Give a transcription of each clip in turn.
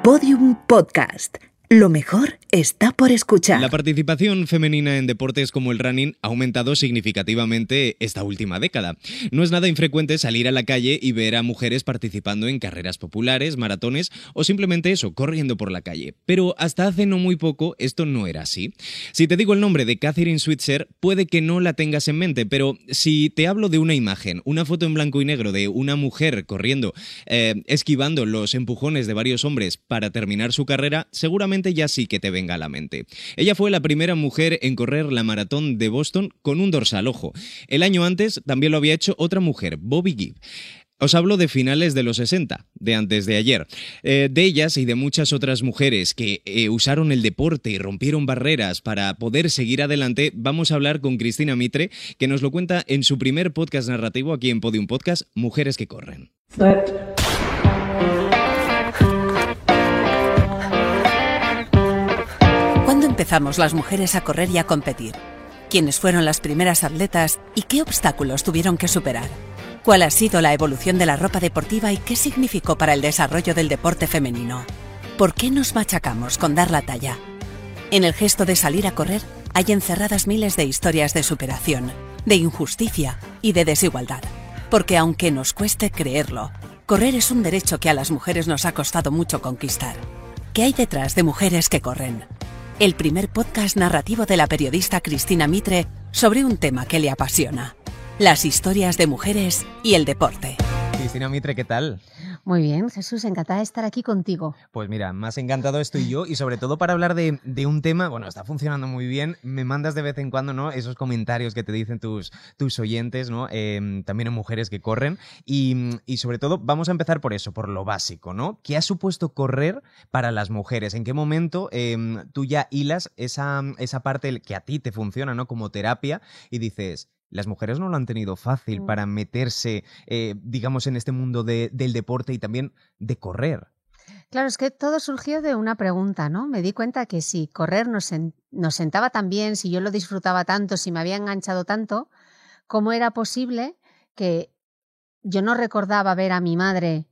Podium Podcast. Lo mejor está por escuchar. La participación femenina en deportes como el running ha aumentado significativamente esta última década. No es nada infrecuente salir a la calle y ver a mujeres participando en carreras populares, maratones o simplemente eso, corriendo por la calle. Pero hasta hace no muy poco esto no era así. Si te digo el nombre de Catherine Switzer, puede que no la tengas en mente, pero si te hablo de una imagen, una foto en blanco y negro de una mujer corriendo, esquivando los empujones de varios hombres para terminar su carrera, seguramente ya sí que te venga a la mente. Ella fue la primera mujer en correr la maratón de Boston con un dorsal, ojo. El año antes también lo había hecho otra mujer, Bobby Gibb. Os hablo de finales de los 60, de antes de ayer. De ellas y de muchas otras mujeres que usaron el deporte y rompieron barreras para poder seguir adelante, vamos a hablar con Cristina Mitre, que nos lo cuenta en su primer podcast narrativo aquí en Podium Podcast, Mujeres que corren. ¿Cuándo empezamos las mujeres a correr y a competir? ¿Quiénes fueron las primeras atletas y qué obstáculos tuvieron que superar? ¿Cuál ha sido la evolución de la ropa deportiva y qué significó para el desarrollo del deporte femenino? ¿Por qué nos machacamos con dar la talla? En el gesto de salir a correr hay encerradas miles de historias de superación, de injusticia y de desigualdad. Porque aunque nos cueste creerlo, correr es un derecho que a las mujeres nos ha costado mucho conquistar. ¿Qué hay detrás de Mujeres que corren? El primer podcast narrativo de la periodista Cristina Mitre sobre un tema que le apasiona: las historias de mujeres y el deporte. Cristina Mitre, ¿qué tal? Muy bien, Jesús, encantada de estar aquí contigo. Pues mira, más encantado estoy yo y sobre todo para hablar de un tema, bueno, está funcionando muy bien, me mandas de vez en cuando, ¿no?, esos comentarios que te dicen tus oyentes, ¿no?, también en Mujeres que corren y sobre todo vamos a empezar por eso, por lo básico, ¿no? ¿Qué ha supuesto correr para las mujeres? ¿En qué momento tú ya hilas esa parte que a ti te funciona, ¿no?, como terapia y dices: las mujeres no lo han tenido fácil para meterse, digamos, en este mundo del deporte y también de correr? Claro, es que todo surgió de una pregunta, ¿no? Me di cuenta que si correr nos sentaba tan bien, si yo lo disfrutaba tanto, si me había enganchado tanto, ¿cómo era posible que yo no recordaba ver a mi madre?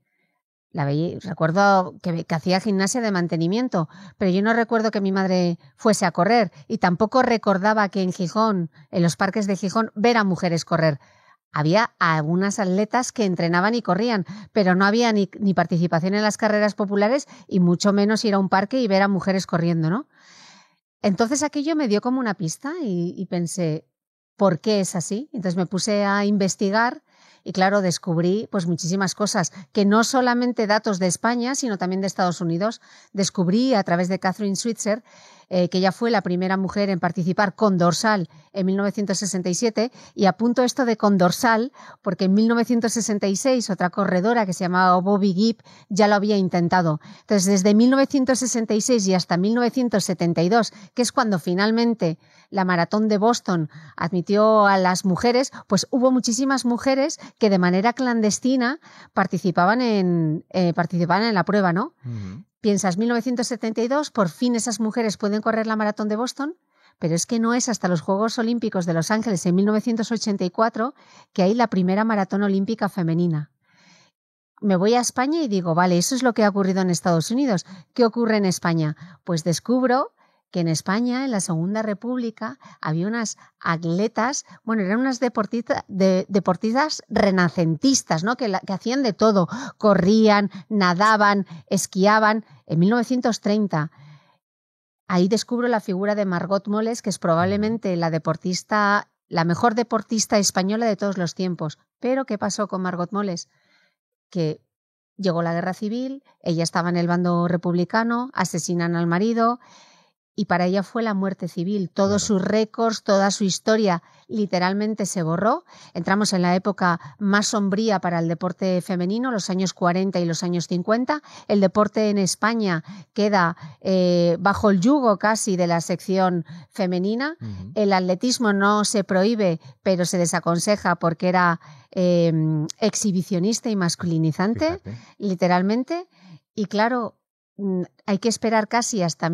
Recuerdo que hacía gimnasia de mantenimiento, pero yo no recuerdo que mi madre fuese a correr y tampoco recordaba que en Gijón, en los parques de Gijón, ver a mujeres correr. Había algunas atletas que entrenaban y corrían, pero no había ni participación en las carreras populares y mucho menos ir a un parque y ver a mujeres corriendo, ¿no? Entonces aquello me dio como una pista y pensé, ¿por qué es así? Entonces me puse a investigar. Y claro, descubrí pues muchísimas cosas, que no solamente datos de España, sino también de Estados Unidos. Descubrí a través de Catherine Switzer que ella fue la primera mujer en participar con dorsal en 1967, y apunto esto de con dorsal porque en 1966 otra corredora que se llamaba Bobby Gibb ya lo había intentado. Entonces, desde 1966 y hasta 1972, que es cuando finalmente la maratón de Boston admitió a las mujeres, pues hubo muchísimas mujeres que de manera clandestina participaban en la prueba, ¿no? Uh-huh. Piensas, 1972, por fin esas mujeres pueden correr la maratón de Boston, pero es que no es hasta los Juegos Olímpicos de Los Ángeles en 1984 que hay la primera maratón olímpica femenina. Me voy a España y digo, vale, eso es lo que ha ocurrido en Estados Unidos. ¿Qué ocurre en España? Pues descubro que en España, en la Segunda República, había unas atletas, bueno, eran unas deportistas renacentistas, ¿no?, que hacían de todo, corrían, nadaban, esquiaban. En 1930, ahí descubro la figura de Margot Moles, que es probablemente la mejor deportista española de todos los tiempos. Pero ¿qué pasó con Margot Moles? Que llegó la Guerra Civil, ella estaba en el bando republicano, asesinan al marido. Y para ella fue la muerte civil. Todos sus récords, toda su historia literalmente se borró. Entramos en la época más sombría para el deporte femenino, los años 40 y los años 50. El deporte en España queda bajo el yugo casi de la sección femenina. Uh-huh. El atletismo no se prohíbe, pero se desaconseja porque era exhibicionista y masculinizante, literalmente. Y claro, hay que esperar casi hasta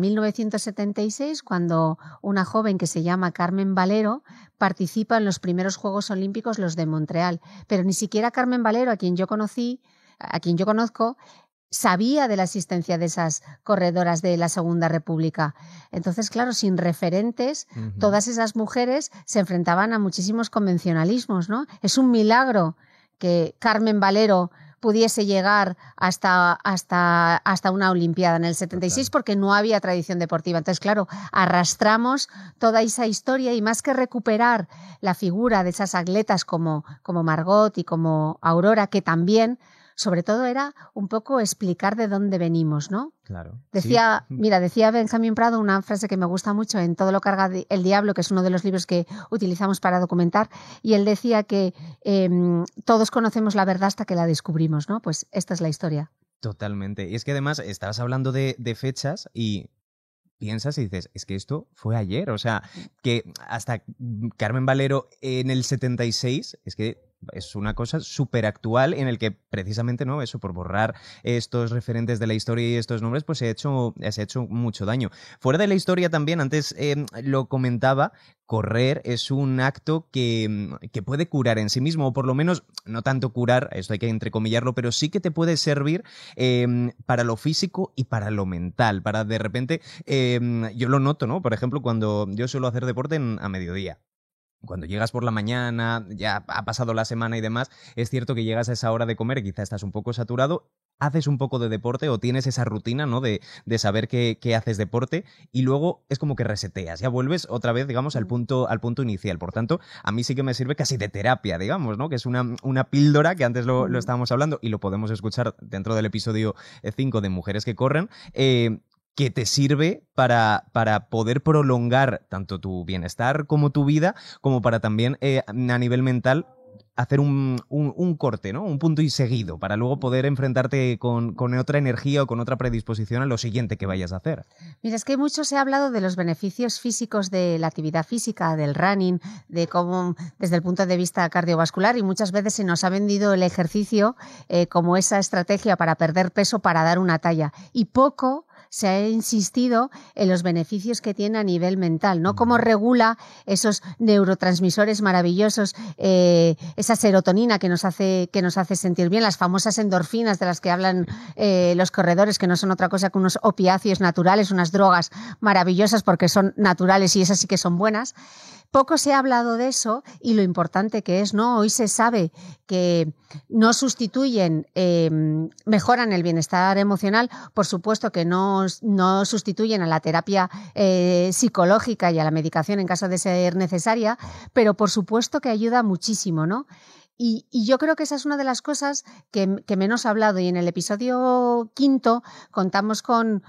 1976, cuando una joven que se llama Carmen Valero participa en los primeros Juegos Olímpicos, los de Montreal. Pero ni siquiera Carmen Valero, a quien yo conozco, sabía de la existencia de esas corredoras de la Segunda República. Entonces, claro, sin referentes, todas esas mujeres se enfrentaban a muchísimos convencionalismos, ¿no? Es un milagro que Carmen Valero pudiese llegar hasta una Olimpiada en el 76 porque no había tradición deportiva. Entonces, claro, arrastramos toda esa historia y más que recuperar la figura de esas atletas como Margot y como Aurora, que también, sobre todo, era un poco explicar de dónde venimos, ¿no? Claro. Decía, sí. Mira, decía Benjamín Prado una frase que me gusta mucho en Todo lo carga el diablo, que es uno de los libros que utilizamos para documentar, y él decía que todos conocemos la verdad hasta que la descubrimos, ¿no? Pues esta es la historia. Totalmente. Y es que además estabas hablando de fechas y piensas y dices, es que esto fue ayer. O sea, que hasta Carmen Valero en el 76, es que es una cosa súper actual en el que precisamente, ¿no? Eso, por borrar estos referentes de la historia y estos nombres, pues se ha hecho mucho daño. Fuera de la historia también, antes lo comentaba, correr es un acto que puede curar en sí mismo, o por lo menos, no tanto curar, esto hay que entrecomillarlo, pero sí que te puede servir para lo físico y para lo mental, para de repente, yo lo noto, ¿no? Por ejemplo, cuando yo suelo hacer deporte a mediodía. Cuando llegas por la mañana, ya ha pasado la semana y demás, es cierto que llegas a esa hora de comer y quizá estás un poco saturado, haces un poco de deporte o tienes esa rutina, ¿no? de saber que haces deporte y luego es como que reseteas, ya vuelves otra vez, digamos, al punto inicial. Por tanto, a mí sí que me sirve casi de terapia, digamos, ¿no? Que es una píldora que antes lo estábamos hablando y lo podemos escuchar dentro del episodio 5 de Mujeres que corren, que te sirve para poder prolongar tanto tu bienestar como tu vida, como para también a nivel mental hacer un corte, ¿no? Un punto y seguido, para luego poder enfrentarte con otra energía o con otra predisposición a lo siguiente que vayas a hacer. Mira, es que mucho se ha hablado de los beneficios físicos de la actividad física, del running, de cómo desde el punto de vista cardiovascular, y muchas veces se nos ha vendido el ejercicio como esa estrategia para perder peso, para dar una talla, y poco se ha insistido en los beneficios que tiene a nivel mental, ¿no? Cómo regula esos neurotransmisores maravillosos, esa serotonina que nos hace sentir bien, las famosas endorfinas de las que hablan los corredores, que no son otra cosa que unos opiáceos naturales, unas drogas maravillosas porque son naturales y esas sí que son buenas. Poco se ha hablado de eso y lo importante que es, ¿no? Hoy se sabe que no sustituyen, mejoran el bienestar emocional, por supuesto que no sustituyen a la terapia psicológica y a la medicación en caso de ser necesaria, pero por supuesto que ayuda muchísimo, ¿no? Y yo creo que esa es una de las cosas que menos ha hablado, y en el episodio 5 contamos con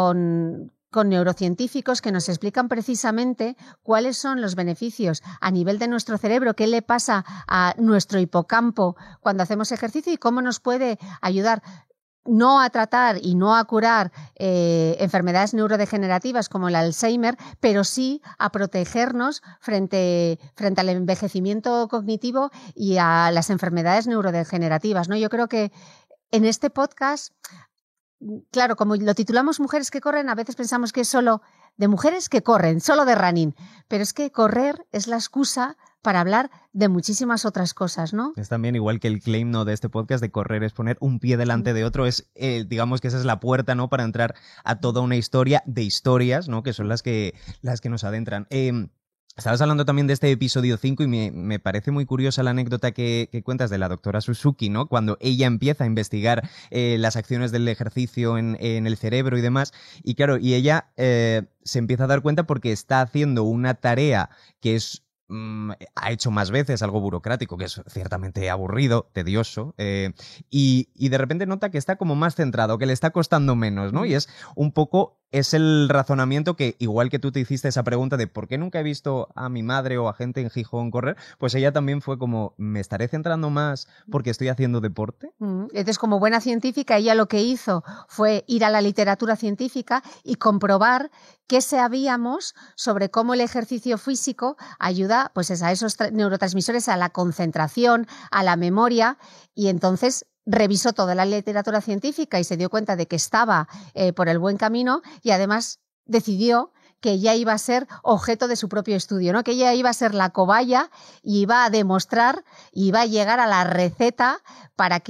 neurocientíficos que nos explican precisamente cuáles son los beneficios a nivel de nuestro cerebro, qué le pasa a nuestro hipocampo cuando hacemos ejercicio y cómo nos puede ayudar no a tratar y no a curar enfermedades neurodegenerativas como el Alzheimer, pero sí a protegernos frente al envejecimiento cognitivo y a las enfermedades neurodegenerativas, ¿no? Yo creo que en este podcast, claro, como lo titulamos Mujeres que corren, a veces pensamos que es solo de mujeres que corren, solo de running, pero es que correr es la excusa para hablar de muchísimas otras cosas, ¿no? Es también igual que el claim, ¿no?, de este podcast, de correr es poner un pie delante de otro, es digamos que esa es la puerta, ¿no?, para entrar a toda una historia de historias, ¿no?, que son las que nos adentran. Estabas hablando también de este episodio 5 y me parece muy curiosa la anécdota que cuentas de la doctora Suzuki, ¿no? Cuando ella empieza a investigar las acciones del ejercicio en el cerebro y demás. Y claro, y ella se empieza a dar cuenta porque está haciendo una tarea que ha hecho más veces, algo burocrático, que es ciertamente aburrido, tedioso, y de repente nota que está como más centrado, que le está costando menos, ¿no? Y es un poco... Es el razonamiento que, igual que tú te hiciste esa pregunta de ¿por qué nunca he visto a mi madre o a gente en Gijón correr? Pues ella también fue como, ¿me estaré centrando más porque estoy haciendo deporte? Entonces, como buena científica, ella lo que hizo fue ir a la literatura científica y comprobar qué sabíamos sobre cómo el ejercicio físico ayuda, pues, a esos neurotransmisores, a la concentración, a la memoria, y entonces revisó toda la literatura científica y se dio cuenta de que estaba por el buen camino, y además decidió que ella iba a ser objeto de su propio estudio, ¿no? Que ella iba a ser la cobaya y iba a demostrar, iba a llegar a la receta para que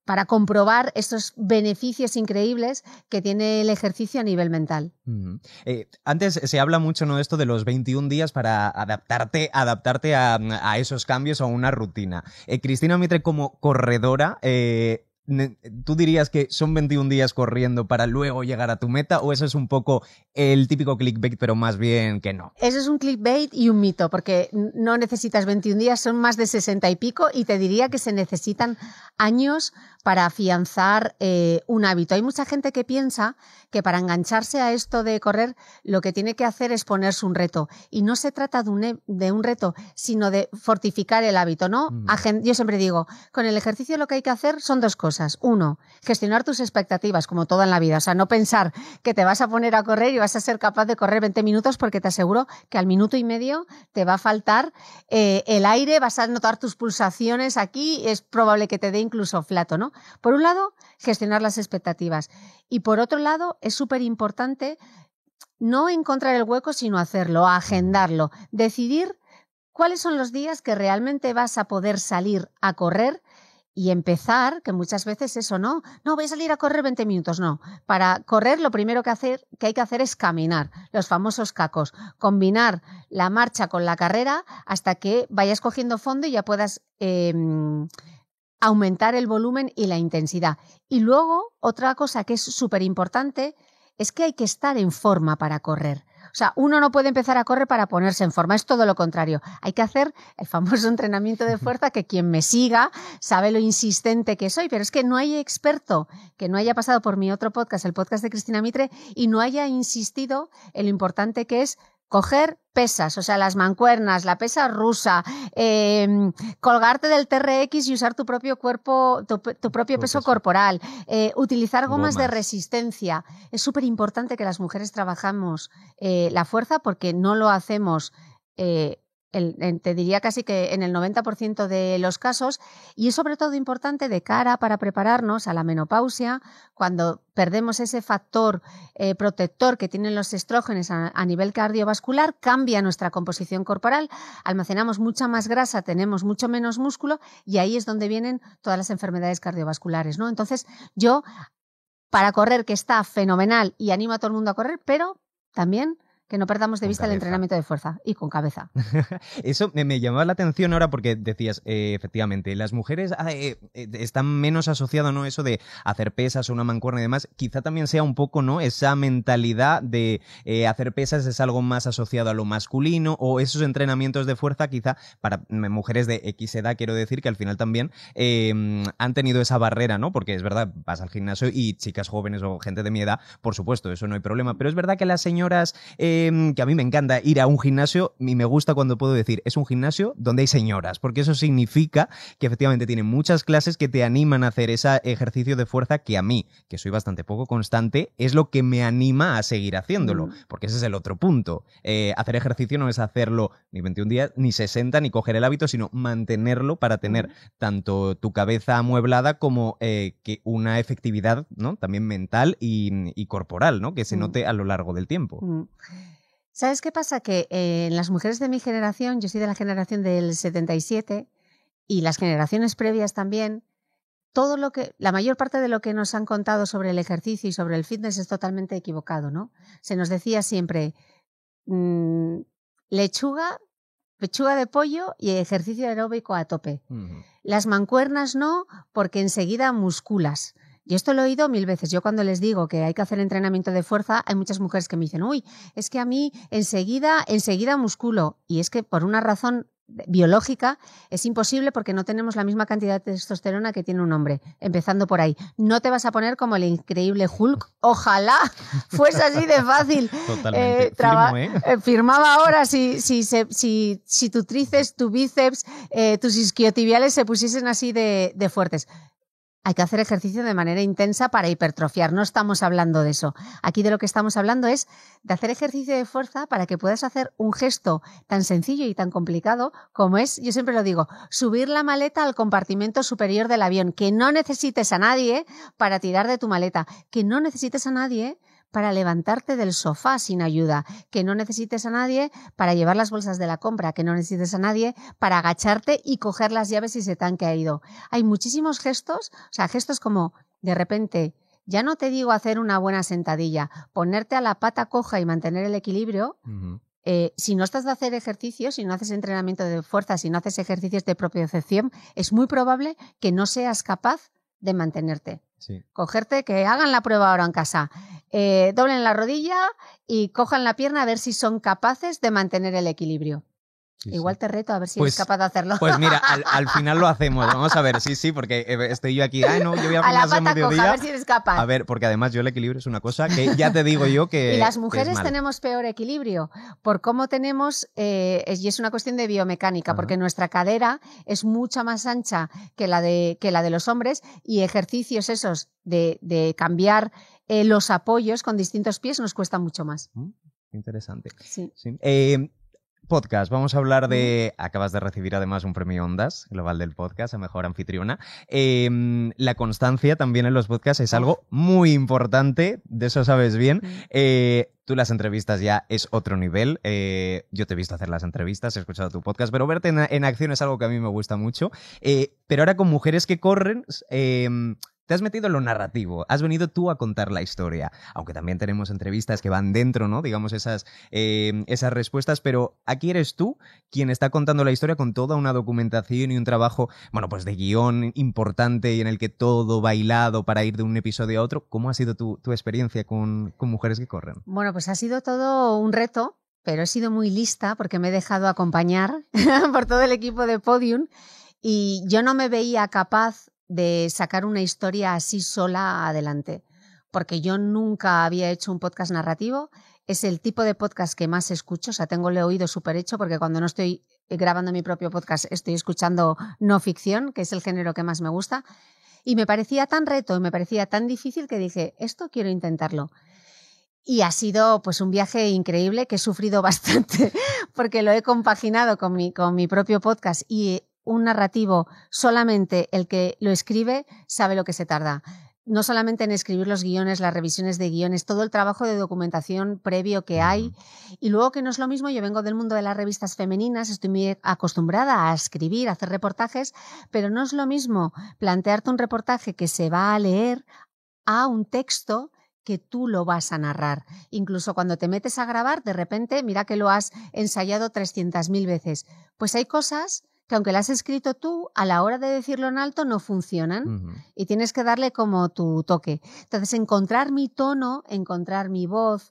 para comprobar estos beneficios increíbles que tiene el ejercicio a nivel mental. Antes se habla mucho, ¿no?, de esto de los 21 días para adaptarte a esos cambios o a una rutina. Cristina Mitre, como corredora, ¿tú dirías que son 21 días corriendo para luego llegar a tu meta, o eso es un poco el típico clickbait, pero más bien que no? Eso es un clickbait y un mito, porque no necesitas 21 días, son más de 60 y pico, y te diría que se necesitan años para afianzar un hábito. Hay mucha gente que piensa que para engancharse a esto de correr lo que tiene que hacer es ponerse un reto, y no se trata de un reto, sino de fortificar el hábito, ¿no? Yo siempre digo, con el ejercicio lo que hay que hacer son dos cosas. Uno, gestionar tus expectativas, como todo en la vida. O sea, no pensar que te vas a poner a correr y vas a ser capaz de correr 20 minutos, porque te aseguro que al minuto y medio te va a faltar el aire, vas a notar tus pulsaciones aquí, es probable que te dé incluso flato, ¿no? Por un lado, gestionar las expectativas. Y por otro lado, es súper importante no encontrar el hueco, sino hacerlo, agendarlo, decidir cuáles son los días que realmente vas a poder salir a correr. Y empezar, que muchas veces eso no voy a salir a correr 20 minutos, no. Para correr lo primero que hay que hacer es caminar, los famosos cacos, combinar la marcha con la carrera hasta que vayas cogiendo fondo y ya puedas aumentar el volumen y la intensidad. Y luego, otra cosa que es súper importante es que hay que estar en forma para correr. O sea, uno no puede empezar a correr para ponerse en forma, es todo lo contrario. Hay que hacer el famoso entrenamiento de fuerza, que quien me siga sabe lo insistente que soy, pero es que no hay experto que no haya pasado por mi otro podcast, el podcast de Cristina Mitre, y no haya insistido en lo importante que es coger pesas, o sea, las mancuernas, la pesa rusa, colgarte del TRX y usar tu propio cuerpo, tu propio peso corporal, utilizar gomas de resistencia. Es súper importante que las mujeres trabajamos la fuerza, porque no lo hacemos, te diría casi que en el 90% de los casos, y es sobre todo importante de cara para prepararnos a la menopausia, cuando perdemos ese factor protector que tienen los estrógenos a nivel cardiovascular, cambia nuestra composición corporal, almacenamos mucha más grasa, tenemos mucho menos músculo, y ahí es donde vienen todas las enfermedades cardiovasculares, ¿no? Entonces, yo, para correr, que está fenomenal y animo a todo el mundo a correr, pero también que no perdamos de vista el entrenamiento de fuerza, y con cabeza. Eso me llamaba la atención ahora, porque decías, efectivamente, las mujeres están menos asociado, ¿no?, eso de hacer pesas o una mancuerna y demás. Quizá también sea un poco, ¿no?, esa mentalidad de hacer pesas es algo más asociado a lo masculino, o esos entrenamientos de fuerza quizá para mujeres de X edad, quiero decir, que al final también han tenido esa barrera, ¿no? Porque es verdad, vas al gimnasio y chicas jóvenes o gente de mi edad, por supuesto, eso no hay problema, pero es verdad que las señoras, que a mí me encanta ir a un gimnasio, y me gusta cuando puedo decir, es un gimnasio donde hay señoras, porque eso significa que efectivamente tienen muchas clases que te animan a hacer ese ejercicio de fuerza, que a mí, que soy bastante poco constante, es lo que me anima a seguir haciéndolo, porque ese es el otro punto. Hacer ejercicio no es hacerlo ni 21 días, ni 60, ni coger el hábito, sino mantenerlo para tener tanto tu cabeza amueblada como que una efectividad, ¿no?, también mental y corporal, ¿no?, que se note a lo largo del tiempo. ¿Sabes qué pasa? Que en las mujeres de mi generación, yo soy de la generación del 77, y las generaciones previas también, la mayor parte de lo que nos han contado sobre el ejercicio y sobre el fitness es totalmente equivocado, ¿no? Se nos decía siempre pechuga de pollo y ejercicio aeróbico a tope. Las mancuernas no, porque enseguida musculas. Yo esto lo he oído 1000 veces. Yo, cuando les digo que hay que hacer entrenamiento de fuerza, hay muchas mujeres que me dicen, uy, es que a mí enseguida musculo. Y es que por una razón biológica es imposible, porque no tenemos la misma cantidad de testosterona que tiene un hombre, empezando por ahí. No te vas a poner como el increíble Hulk, ojalá fuese así de fácil. Totalmente. Firmaba ahora si tu tríceps, tu bíceps, tus isquiotibiales se pusiesen así de fuertes. Hay que hacer ejercicio de manera intensa para hipertrofiar, no estamos hablando de eso. Aquí de lo que estamos hablando es de hacer ejercicio de fuerza para que puedas hacer un gesto tan sencillo y tan complicado como es, yo siempre lo digo, subir la maleta al compartimento superior del avión, que no necesites a nadie para tirar de tu maleta, que no necesites a nadie para levantarte del sofá sin ayuda, que no necesites a nadie para llevar las bolsas de la compra, que no necesites a nadie para agacharte y coger las llaves si se te han caído. Hay muchísimos gestos, o sea, gestos como de repente, ya no te digo hacer una buena sentadilla, ponerte a la pata coja y mantener el equilibrio. Si no estás de hacer ejercicios, si no haces entrenamiento de fuerza, si no haces ejercicios de propiocepción, es muy probable que no seas capaz de mantenerte. Sí. Cogerte, que hagan la prueba ahora en casa, doblen la rodilla y cojan la pierna a ver si son capaces de mantener el equilibrio. Sí, Igual sí. te reto a ver si Pues- eres capaz de hacerlo. Pues mira, al final lo hacemos. Vamos a ver, sí, porque estoy yo aquí. No, yo voy al a la gimnasio a pata coja, a mediodía. ver si eres capaz. A ver, porque además yo el equilibrio es una cosa que ya te digo yo que Y las que es mujeres mal. tenemos peor equilibrio por cómo tenemos, y es una cuestión de biomecánica, Ajá. porque nuestra cadera es mucho más ancha que la de los hombres, y ejercicios esos de cambiar los apoyos con distintos pies nos cuesta mucho más. Interesante. Sí. Sí. Podcast, vamos a hablar de... Acabas de recibir además un premio Ondas Global del Podcast a Mejor Anfitriona. La constancia también en los podcasts es algo muy importante, de eso sabes bien. Tú las entrevistas ya es otro nivel. Yo te he visto hacer las entrevistas, he escuchado tu podcast, pero verte en acción es algo que a mí me gusta mucho. Pero ahora con Mujeres que Corren... te has metido en lo narrativo, has venido tú a contar la historia, aunque también tenemos entrevistas que van dentro, ¿no? Digamos esas respuestas, pero aquí eres tú quien está contando la historia con toda una documentación y un trabajo, bueno, pues de guión importante y en el que todo va hilado para ir de un episodio a otro. ¿Cómo ha sido tu experiencia con Mujeres que Corren? Bueno, pues ha sido todo un reto, pero he sido muy lista porque me he dejado acompañar por todo el equipo de Podium y yo no me veía capaz de sacar una historia así sola adelante, porque yo nunca había hecho un podcast narrativo. Es el tipo de podcast que más escucho, o sea, tengo el oído súper hecho, porque cuando no estoy grabando mi propio podcast estoy escuchando no ficción, que es el género que más me gusta, y me parecía tan reto y me parecía tan difícil que dije, esto quiero intentarlo. Y ha sido pues un viaje increíble que he sufrido bastante porque lo he compaginado con mi propio podcast, y un narrativo, solamente el que lo escribe sabe lo que se tarda. No solamente en escribir los guiones, las revisiones de guiones, todo el trabajo de documentación previo que hay. Y luego, que no es lo mismo, yo vengo del mundo de las revistas femeninas, estoy muy acostumbrada a escribir, a hacer reportajes, pero no es lo mismo plantearte un reportaje que se va a leer a un texto que tú lo vas a narrar. Incluso cuando te metes a grabar, de repente, mira que lo has ensayado 300.000 veces. Pues hay cosas que, aunque las has escrito tú, a la hora de decirlo en alto no funcionan y tienes que darle como tu toque. Entonces, encontrar mi tono, encontrar mi voz,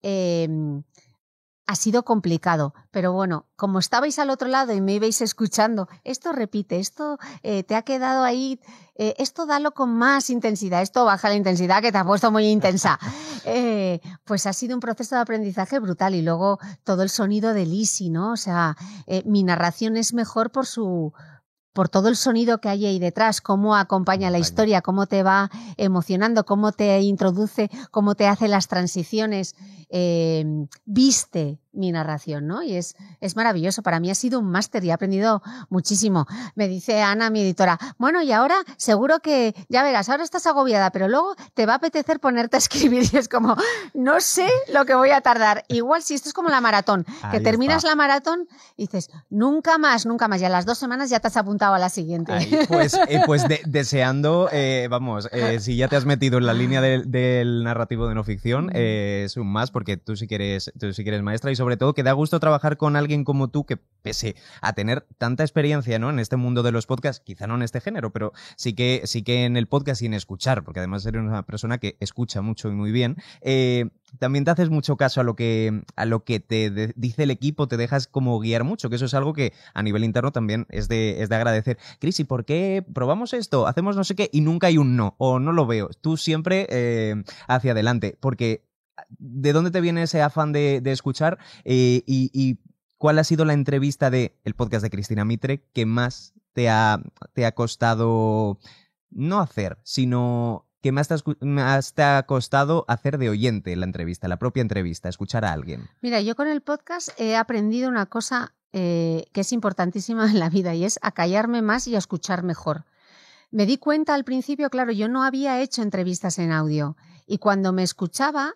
ha sido complicado, pero bueno, como estabais al otro lado y me ibais escuchando, esto repite, esto te ha quedado ahí, esto dalo con más intensidad, esto baja la intensidad que te ha puesto muy intensa. Pues ha sido un proceso de aprendizaje brutal, y luego todo el sonido de Lizzy, ¿no? O sea, mi narración es mejor por todo el sonido que hay ahí detrás, cómo acompaña la historia, cómo te va emocionando, cómo te introduce, cómo te hace las transiciones, viste mi narración, ¿no? Y es maravilloso. Para mí ha sido un máster y he aprendido muchísimo. Me dice Ana, mi editora, bueno, y ahora seguro que, ya verás, ahora estás agobiada, pero luego te va a apetecer ponerte a escribir, y es como, no sé lo que voy a tardar. Igual si esto es como la maratón, que Ahí terminas está. la maratón y dices, nunca más, y a las 2 semanas ya te has apuntado a la siguiente. Ahí, pues deseando, si ya te has metido en la línea del narrativo de no ficción, es un más, porque tú sí que eres maestra, y sobre todo que da gusto trabajar con alguien como tú, que pese a tener tanta experiencia, ¿no?, en este mundo de los podcasts, quizá no en este género, pero sí que en el podcast y en escuchar, porque además eres una persona que escucha mucho y muy bien, también te haces mucho caso a lo que te dice el equipo, te dejas como guiar mucho, que eso es algo que a nivel interno también es de agradecer. Cris, ¿y por qué probamos esto? Hacemos no sé qué y nunca hay un no, o no lo veo. Tú siempre hacia adelante, porque ¿de dónde te viene ese afán de escuchar? Y ¿cuál ha sido la entrevista del podcast de Cristina Mitre que más te ha costado no hacer, sino que más te ha costado hacer de oyente la entrevista, la propia entrevista, escuchar a alguien? Mira, yo con el podcast he aprendido una cosa que es importantísima en la vida, y es a callarme más y a escuchar mejor. Me di cuenta al principio, claro, yo no había hecho entrevistas en audio, y cuando me escuchaba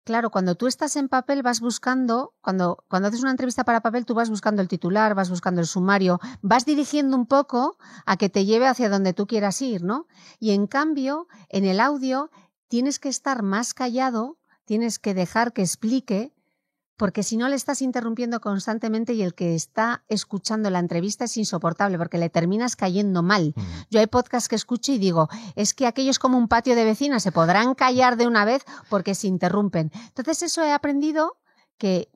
Claro, cuando tú estás en papel vas buscando, cuando haces una entrevista para papel, tú vas buscando el titular, vas buscando el sumario, vas dirigiendo un poco a que te lleve hacia donde tú quieras ir, ¿no? Y en cambio, en el audio tienes que estar más callado, tienes que dejar que explique, porque si no le estás interrumpiendo constantemente y el que está escuchando la entrevista es insoportable porque le terminas cayendo mal. Yo hay podcasts que escucho y digo, es que aquello es como un patio de vecinas, se podrán callar de una vez porque se interrumpen. Entonces eso he aprendido que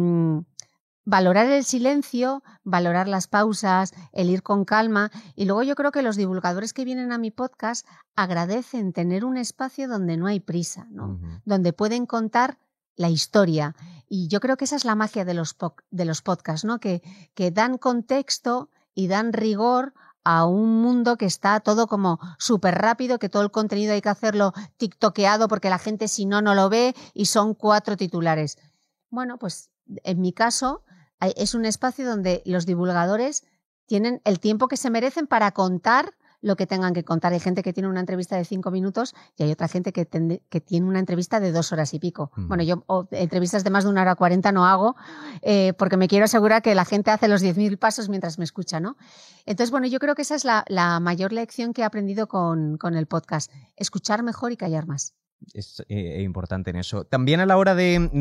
valorar el silencio, valorar las pausas, el ir con calma, y luego yo creo que los divulgadores que vienen a mi podcast agradecen tener un espacio donde no hay prisa, ¿no? Donde pueden contar la historia. Y yo creo que esa es la magia de los podcasts, ¿no? Que dan contexto y dan rigor a un mundo que está todo como súper rápido, que todo el contenido hay que hacerlo tiktokeado porque la gente si no, no lo ve y son 4 titulares. Bueno, pues en mi caso es un espacio donde los divulgadores tienen el tiempo que se merecen para contar lo que tengan que contar. Hay gente que tiene una entrevista de 5 minutos y hay otra gente que tiene una entrevista de 2 horas y pico. Bueno, yo entrevistas de más de 1 hora 40 no hago porque me quiero asegurar que la gente hace los 10.000 pasos mientras me escucha, ¿no? Entonces, bueno, yo creo que esa es la mayor lección que he aprendido con el podcast. Escuchar mejor y callar más. Es importante en eso. También a la hora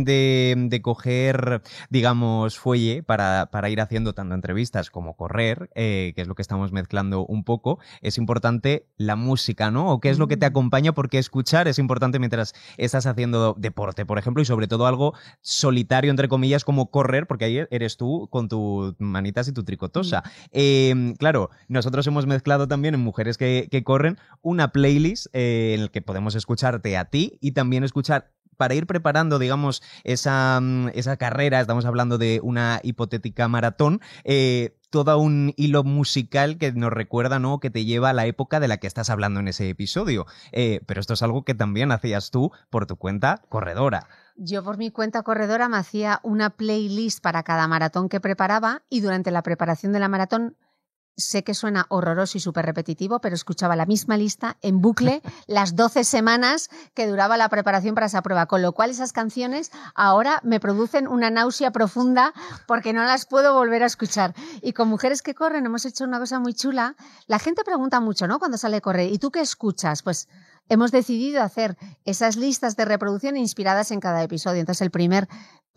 de coger, digamos, fuelle para ir haciendo tanto entrevistas como correr, que es lo que estamos mezclando un poco, es importante la música, ¿no? O qué es lo que te acompaña, porque escuchar es importante mientras estás haciendo deporte, por ejemplo, y sobre todo algo solitario, entre comillas, como correr, porque ahí eres tú con tus manitas y tu tricotosa. Claro, nosotros hemos mezclado también en Mujeres que corren una playlist en la que podemos escucharte a ti y también escuchar para ir preparando, digamos, esa carrera. Estamos hablando de una hipotética maratón, todo un hilo musical que nos recuerda, ¿no?, que te lleva a la época de la que estás hablando en ese episodio. Pero esto es algo que también hacías tú por tu cuenta corredora. Yo por mi cuenta corredora me hacía una playlist para cada maratón que preparaba y durante la preparación de la maratón, sé que suena horroroso y súper repetitivo, pero escuchaba la misma lista en bucle las 12 semanas que duraba la preparación para esa prueba, con lo cual esas canciones ahora me producen una náusea profunda porque no las puedo volver a escuchar. Y con Mujeres que corren hemos hecho una cosa muy chula. La gente pregunta mucho, ¿no?, cuando sale a correr, ¿y tú qué escuchas? Pues hemos decidido hacer esas listas de reproducción inspiradas en cada episodio. Entonces el primer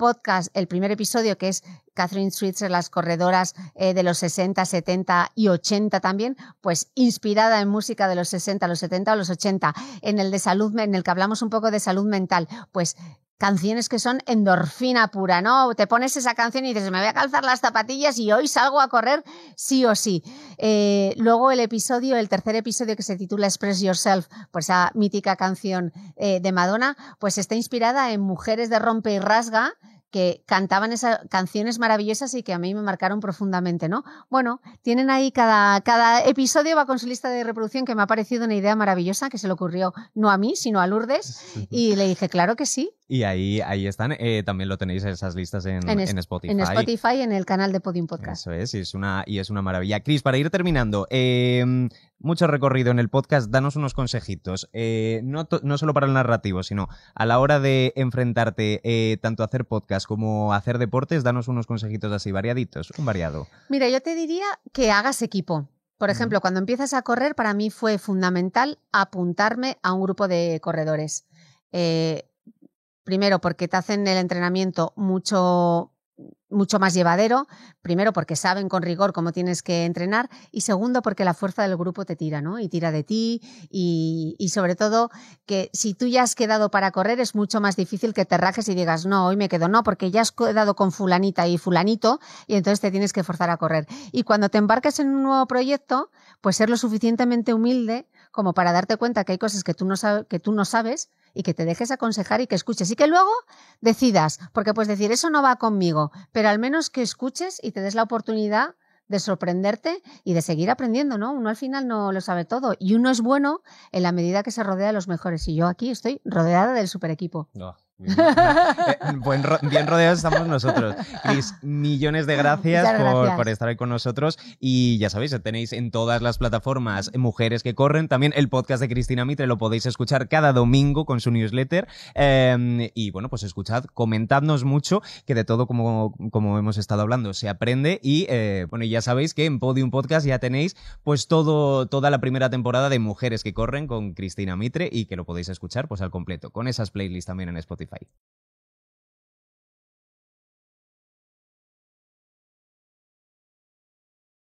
episodio, que es Catherine Switzer, las corredoras de los 60, 70 y 80 también, pues inspirada en música de los 60, los 70 o los 80. En el de salud, en el que hablamos un poco de salud mental, pues canciones que son endorfina pura, ¿no? Te pones esa canción y dices, me voy a calzar las zapatillas y hoy salgo a correr sí o sí. Luego el tercer episodio, que se titula Express Yourself, pues esa mítica canción de Madonna, pues está inspirada en mujeres de rompe y rasga que cantaban esas canciones maravillosas y que a mí me marcaron profundamente, ¿no? Bueno, tienen ahí cada episodio va con su lista de reproducción, que me ha parecido una idea maravillosa, que se le ocurrió no a mí, sino a Lourdes, y le dije, claro que sí. Y ahí están, también lo tenéis esas listas en Spotify. En Spotify, en el canal de Podium Podcast. Eso es, y es una maravilla. Cris, para ir terminando, mucho recorrido en el podcast, danos unos consejitos, no solo para el narrativo, sino a la hora de enfrentarte tanto a hacer podcast como a hacer deportes, danos unos consejitos así variaditos, un variado. Mira, yo te diría que hagas equipo. Por ejemplo, cuando empiezas a correr, para mí fue fundamental apuntarme a un grupo de corredores. Primero, porque te hacen el entrenamiento mucho más llevadero. Primero, porque saben con rigor cómo tienes que entrenar. Y segundo, porque la fuerza del grupo te tira, ¿no? Y tira de ti. Y sobre todo, que si tú ya has quedado para correr, es mucho más difícil que te rajes y digas, no, hoy me quedo. No, porque ya has quedado con fulanita y fulanito y entonces te tienes que forzar a correr. Y cuando te embarques en un nuevo proyecto, pues ser lo suficientemente humilde como para darte cuenta que hay cosas que tú no sabes y que te dejes aconsejar y que escuches y que luego decidas, porque puedes decir, eso no va conmigo, pero al menos que escuches y te des la oportunidad de sorprenderte y de seguir aprendiendo, ¿no? Uno al final no lo sabe todo y uno es bueno en la medida que se rodea de los mejores, y yo aquí estoy rodeada del super equipo. Oh, Bien rodeados estamos nosotros. Cris, millones de gracias, por estar ahí con nosotros. Y ya sabéis, tenéis en todas las plataformas Mujeres que Corren. También el podcast de Cristina Mitre lo podéis escuchar cada domingo con su newsletter. Y bueno, pues escuchad, comentadnos mucho, que de todo, como hemos estado hablando, se aprende. Y bueno, ya sabéis que en Podium Podcast ya tenéis pues toda la primera temporada de Mujeres que Corren con Cristina Mitre y que lo podéis escuchar pues al completo, con esas playlists también en Spotify.